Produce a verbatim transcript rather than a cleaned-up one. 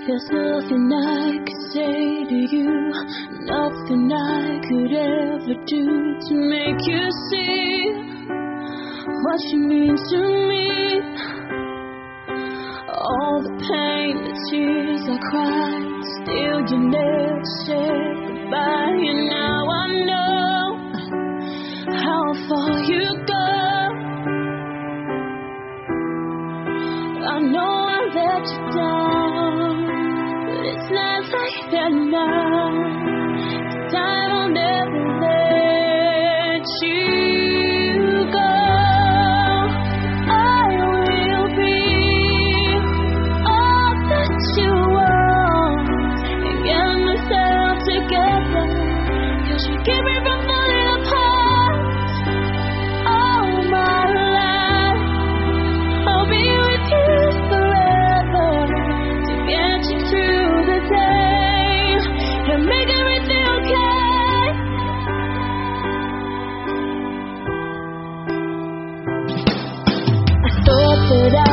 There's nothing I could say to you, nothing I could ever do to make you see what you mean to me. All the pain, the tears I cried, still you never said goodbye. And now I know how far you go. I know I let you down, but it's not like that now. 'Cause I will never let you go. I will be all that you want and get myself together. 'Cause you keep me from falling apart all my life. I'll be with you forever to get you through the day and make everything okay. I thought that I